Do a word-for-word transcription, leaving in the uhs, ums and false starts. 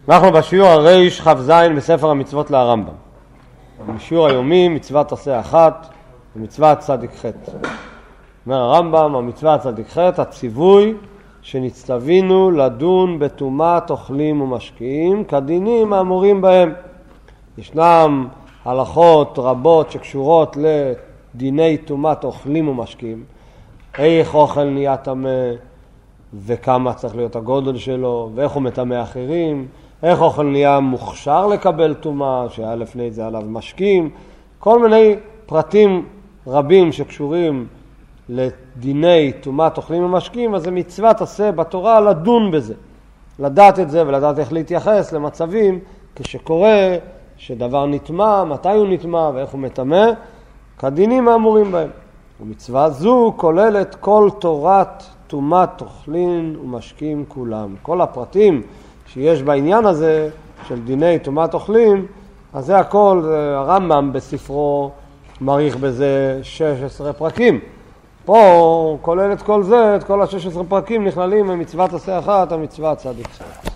אנחנו בשיעור הריש כ"ז בספר המצוות להרמב"ם. בשיעור היומי מצוות עשה אחת ומצוות צדיק ח'. אומר הרמב"ם, המצווה צדיק ח', הציווי שנצטווינו לדון בטומאת אוכלים ומשקיעים כדינים האמורים בהם. ישנם הלכות רבות שקשורות לדיני טומאת אוכלים ומשקיעים. איך אוכל נהיה טמא וכמה צריך להיות הגודל שלו ואיך הוא מטמא אחרים, איך אוכל נהיה מוכשר לקבל טומאה, שהיה לפני זה עליו משקים, כל מיני פרטים רבים שקשורים לדיני טומאת אוכלים ומשקים. אז זה מצוות עשה בתורה לדון בזה, לדעת את זה ולדעת איך להתייחס למצבים כשקורה שדבר נטמא, מתי הוא נטמא ואיך הוא מטמא, כדינים האמורים בהם. ומצווה זו כוללת כל תורת טומאת אוכלים ומשקים כולם. כל הפרטים שיש בעניין הזה של דיני טומאת אוכלים, אז זה הכל, הרמב"ם בספרו מעריך בזה שש עשרה פרקים. פה כולל את כל זה, את כל ה-שש עשרה פרקים נכללים במצוות עשה אחת, המצווה צדיק ח'.